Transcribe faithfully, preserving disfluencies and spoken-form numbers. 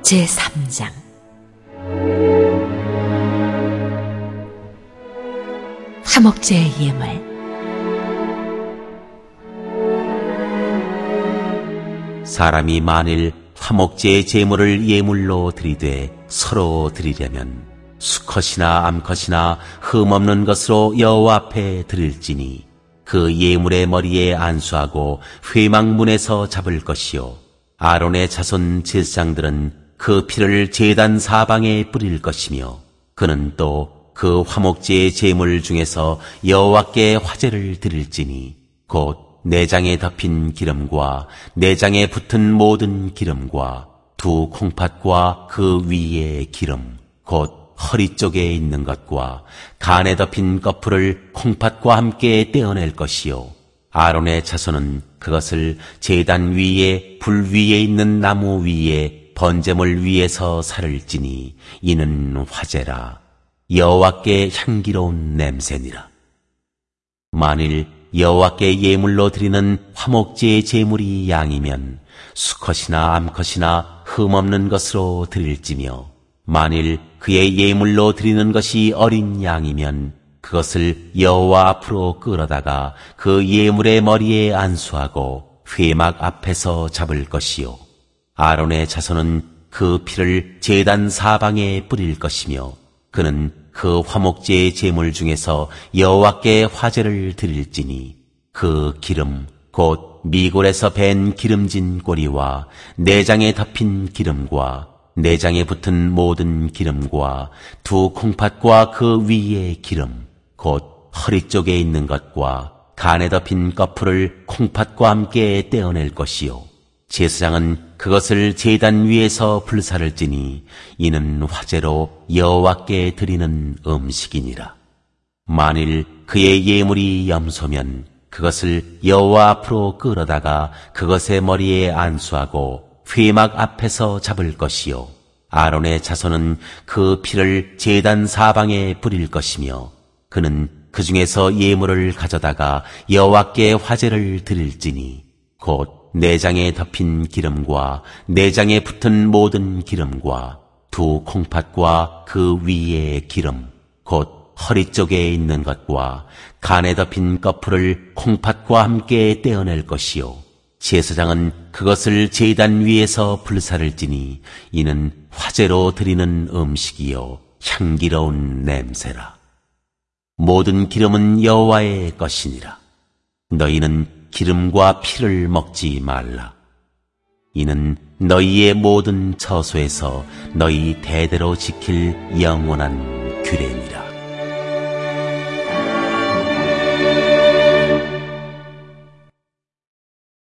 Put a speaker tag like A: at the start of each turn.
A: 제삼 장. 화목제의 예물.
B: 사람이 만일 화목제의 제물을 예물로 드리되 서로 드리려면 수컷이나 암컷이나 흠없는 것으로 여호와 앞에 드릴지니 그 예물의 머리에 안수하고 회막문에서 잡을 것이요 아론의 자손 제사장들은 그 피를 제단 사방에 뿌릴 것이며 그는 또 그 화목제의 제물 중에서 여호와께 화제를 드릴지니 곧 내장에 덮인 기름과 내장에 붙은 모든 기름과 두 콩팥과 그 위의 기름 곧 허리 쪽에 있는 것과 간에 덮인 거풀을 콩팥과 함께 떼어낼 것이요 아론의 자손은 그것을 제단 위에 불 위에 있는 나무 위에 번제물 위에서 살을지니 이는 화제라 여호와께 향기로운 냄새니라. 만일 여호와께 예물로 드리는 화목제의 제물이 양이면 수컷이나 암컷이나 흠없는 것으로 드릴지며 만일 그의 예물로 드리는 것이 어린 양이면 그것을 여호와 앞으로 끌어다가 그 예물의 머리에 안수하고 회막 앞에서 잡을 것이요 아론의 자손은 그 피를 제단 사방에 뿌릴 것이며 그는 그 화목제의 제물 중에서 여호와께 화제를 드릴지니 그 기름 곧 미골에서 밴 기름진 꼬리와 내장에 덮인 기름과 내장에 붙은 모든 기름과 두 콩팥과 그 위의 기름 곧 허리 쪽에 있는 것과 간에 덮인 거풀을 콩팥과 함께 떼어낼 것이요 제사장은 그것을 제단 위에서 불사를지니 이는 화제로 여호와께 드리는 음식이니라. 만일 그의 예물이 염소면 그것을 여호와 앞으로 끌어다가 그것의 머리에 안수하고 회막 앞에서 잡을 것이요 아론의 자손은 그 피를 제단 사방에 뿌릴 것이며 그는 그 중에서 예물을 가져다가 여호와께 화제를 드릴지니 곧 내장에 덮인 기름과 내장에 붙은 모든 기름과 두 콩팥과 그 위의 기름 곧 허리 쪽에 있는 것과 간에 덮인 거풀을 콩팥과 함께 떼어낼 것이요 제사장은 그것을 제단 위에서 불사를지니 이는 화제로 드리는 음식이요 향기로운 냄새라. 모든 기름은 여호와의 것이니라. 너희는 기름과 피를 먹지 말라. 이는 너희의 모든 처소에서 너희 대대로 지킬 영원한 규례니라.